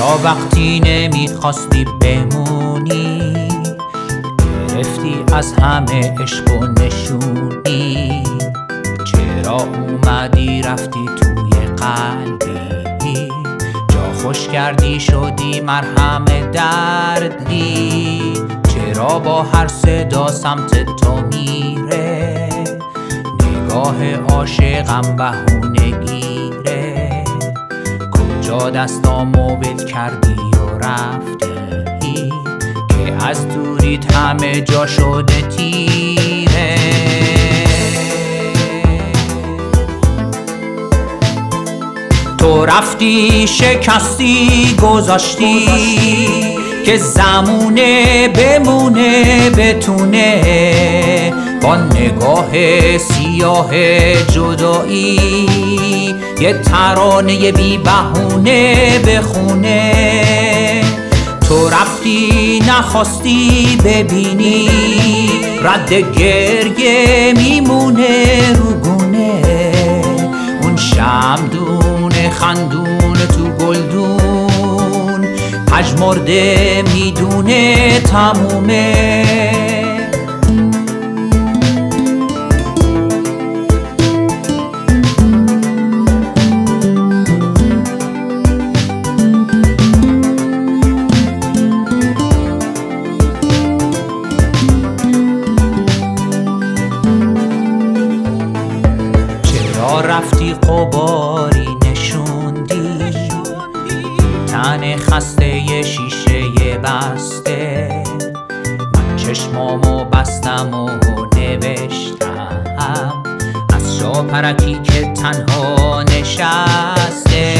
چرا وقتی نمیخواستی بمونی گرفتی از همه عشق و نشونی؟ چرا اومدی رفتی توی قلبی جا خوش کردی شدی مرهم دردی؟ چرا با هر صدا سمت تو میره نگاه عاشقم بهونه گیره؟ کجا دستامو ول کردی و رفتی که از دوریت همه جا شده تیره؟ تو رفتی شکستی گذاشتی که زمونه بمونه بتونه با نگاه سیاه جدایی یه ترانه بی بهونه بخونه. تو رفتی نخواستی ببینی رد گریه میمونه رو گونه، اون شمدون خندون تو گلدون پژمرده میدونه تمومه. چرا رفتی قباری نشوندی تن خسته شیشه بسته؟ من چشمامو بستم و نوشتم از شاپرکی که تنها نشسته.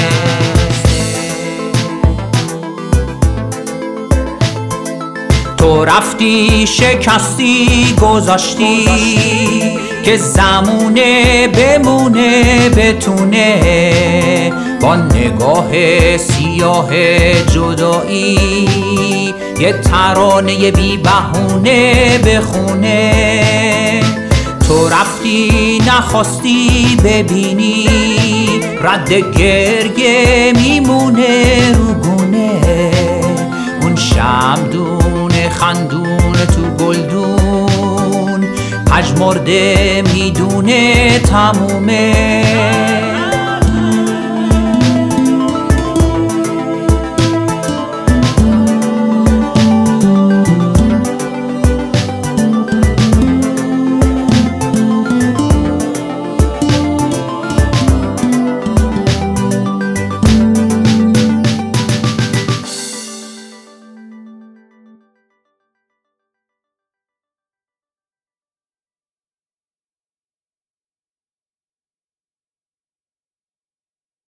تو رفتی شکستی گذاشتی که زمونه بمونه بتونه با نگاه سیاه جدایی یه ترانه بی بهونه بخونه. تو رفتی نخواستی ببینی رد گریه میمونه رو گونه، اون شمدون خندون تو گلدون پژمرده میدونه تمومه.